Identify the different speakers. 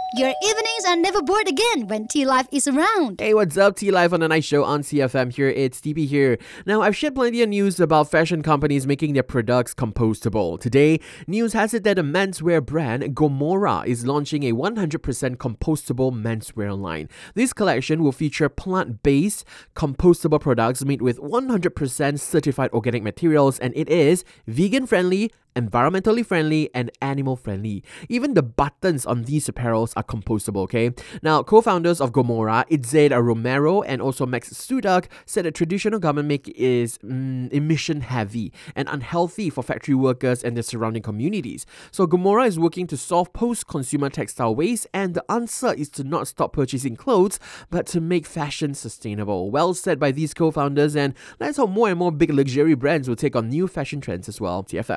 Speaker 1: Your evenings are never bored again when T-Life is around.
Speaker 2: Hey, what's up? T-Life on the Night Show on CFM here. It's TP here. Now, I've shared plenty of news about fashion companies making their products compostable. Today, news has it that a menswear brand, Gomora, is launching a 100% compostable menswear line. This collection will feature plant-based, compostable products made with 100% certified organic materials, and it is vegan-friendly, environmentally friendly, and animal friendly. Even the buttons on these apparels are compostable, okay? Now, co-founders of Gomora, Itzaid Romero and also Max Studak, said that traditional garment make is emission heavy and unhealthy for factory workers and their surrounding communities. So Gomora is working to solve post-consumer textile waste, and the answer is to not stop purchasing clothes, but to make fashion sustainable. Well said by these co-founders, and let's hope more and more big luxury brands will take on new fashion trends as well. TFM.